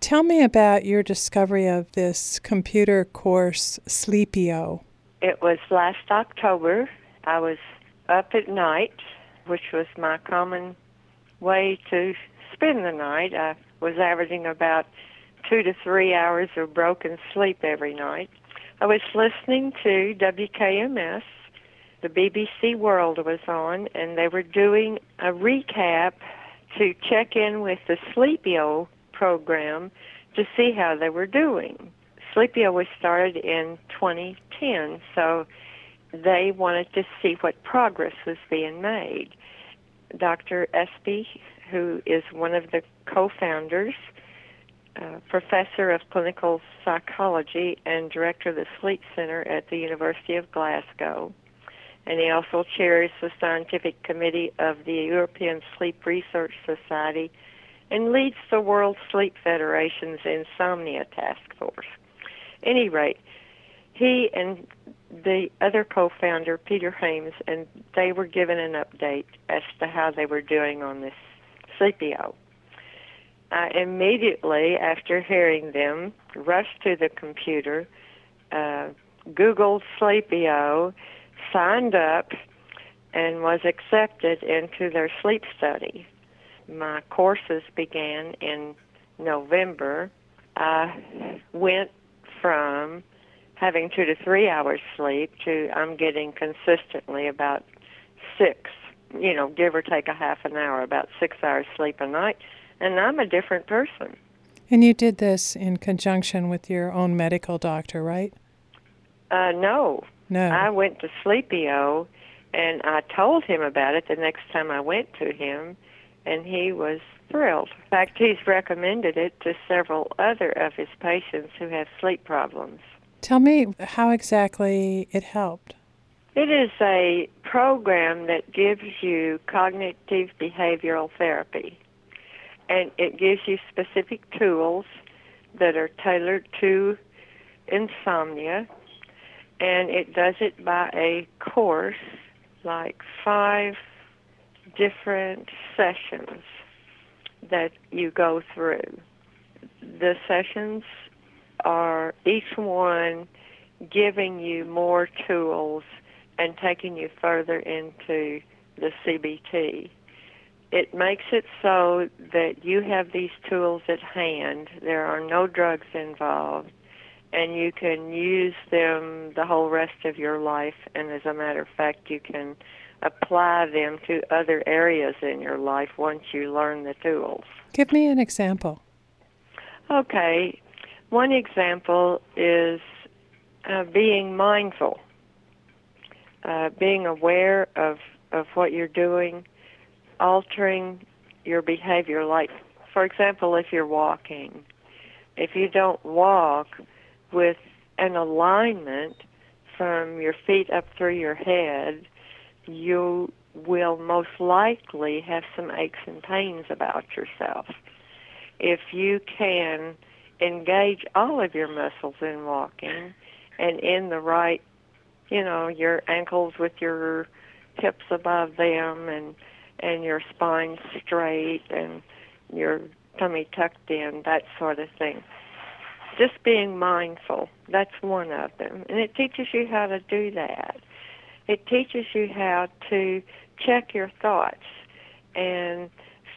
Tell me about your discovery of this computer course, Sleepio. It was last October. I was up at night, which was my common way to spend the night. I was averaging about 2 to 3 hours of broken sleep every night. I was listening to WKMS. The BBC World was on, and they were doing a recap to check in with the Sleepio program to see how they were doing. Sleepio was started in 2010, so they wanted to see what progress was being made. Dr. Espy, who is one of the co-founders, professor of clinical psychology and director of the Sleep Center at the University of Glasgow, and he also chairs the scientific committee of the European Sleep Research Society and leads the World Sleep Federation's Insomnia Task Force. At any rate, he and the other co-founder, Peter Hames, and they were given an update as to how they were doing on this Sleepio. I immediately, after hearing them, rushed to the computer, Googled Sleepio, signed up, and was accepted into their sleep study. My courses began in November. I went from having 2 to 3 hours sleep to I'm getting consistently about 6, give or take a half an hour, about 6 hours sleep a night, and I'm a different person. And you did this in conjunction with your own medical doctor, right? No. No. I went to Sleepio, and I told him about it the next time I went to him, and he was thrilled. In fact, he's recommended it to several other of his patients who have sleep problems. Tell me how exactly it helped. It is a program that gives you cognitive behavioral therapy, and it gives you specific tools that are tailored to insomnia, and it does it by a course, like 5 different sessions that you go through. The sessions are each one giving you more tools and taking you further into the CBT. It makes it so that you have these tools at hand. There are no drugs involved, and you can use them the whole rest of your life, and as a matter of fact, you can apply them to other areas in your life once you learn the tools. Give me an example. Okay. One example is being mindful, being aware of what you're doing, altering your behavior. Like, for example, if you're walking, if you don't walk with an alignment from your feet up through your head, you will most likely have some aches and pains about yourself. If you can engage all of your muscles in walking and in the right, your ankles with your hips above them and your spine straight and your tummy tucked in, that sort of thing. Just being mindful, that's one of them. And it teaches you how to do that. It teaches you how to check your thoughts and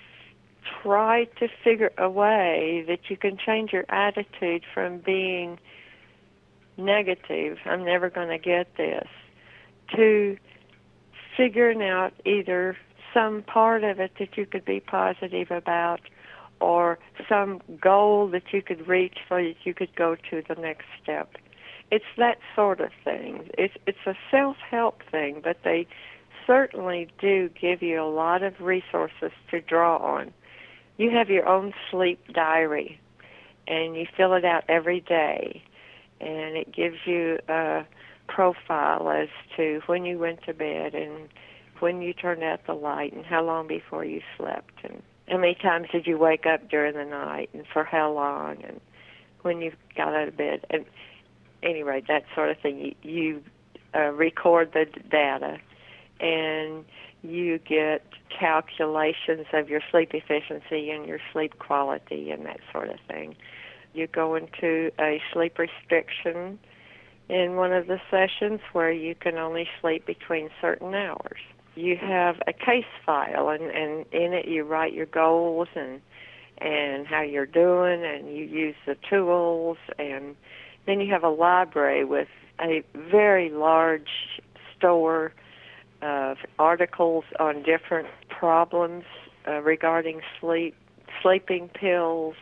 try to figure a way that you can change your attitude from being negative, I'm never going to get this, to figuring out either some part of it that you could be positive about or some goal that you could reach so that you could go to the next step. It's that sort of thing. It's a self-help thing, but they certainly do give you a lot of resources to draw on. You have your own sleep diary, and you fill it out every day, and it gives you a profile as to when you went to bed and when you turned out the light and how long before you slept and how many times did you wake up during the night and for how long and when you got out of bed. And anyway, that sort of thing. You record the data, and You get calculations of your sleep efficiency and your sleep quality and that sort of thing. You go into a sleep restriction in one of the sessions where you can only sleep between certain hours. You have a case file, and in it you write your goals and how you're doing, and you use the tools, and then you have a library with a very large store of articles on different problems regarding sleep, sleeping pills,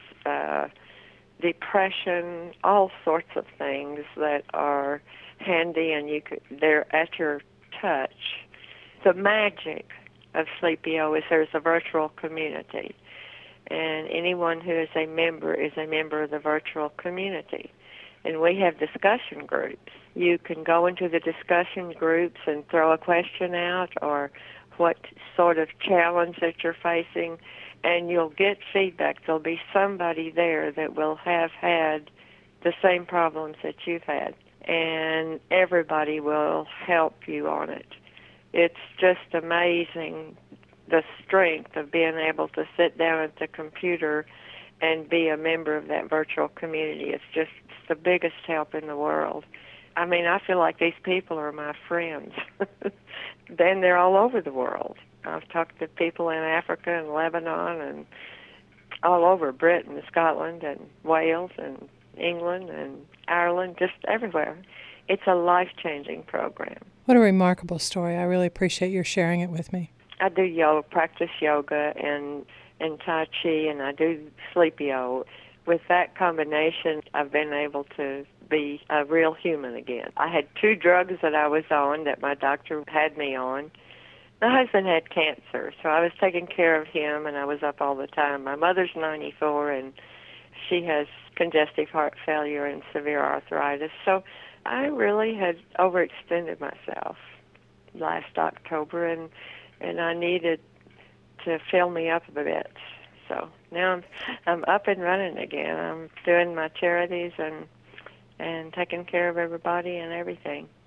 depression, all sorts of things that are handy, and they're at your touch. The magic of Sleepio is there's a virtual community, and anyone who is a member of the virtual community. And we have discussion groups. You can go into the discussion groups and throw a question out or what sort of challenge that you're facing, and you'll get feedback. There'll be somebody there that will have had the same problems that you've had, and everybody will help you on it. It's just amazing the strength of being able to sit down at the computer and be a member of that virtual community. It's the biggest help in the world. I mean, I feel like these people are my friends. Then they're all over the world. I've talked to people in Africa and Lebanon and all over Britain, Scotland, and Wales, and England, and Ireland, just everywhere. It's a life-changing program. What a remarkable story. I really appreciate your sharing it with me. I do yoga, practice yoga and Tai Chi, and I do Sleepio. With that combination, I've been able to be a real human again. I had 2 drugs that I was on that my doctor had me on. My husband had cancer, so I was taking care of him, and I was up all the time. My mother's 94, and she has congestive heart failure and severe arthritis. So I really had overextended myself last October, and I needed to fill me up a bit. So now I'm up and running again. I'm doing my charities and taking care of everybody and everything.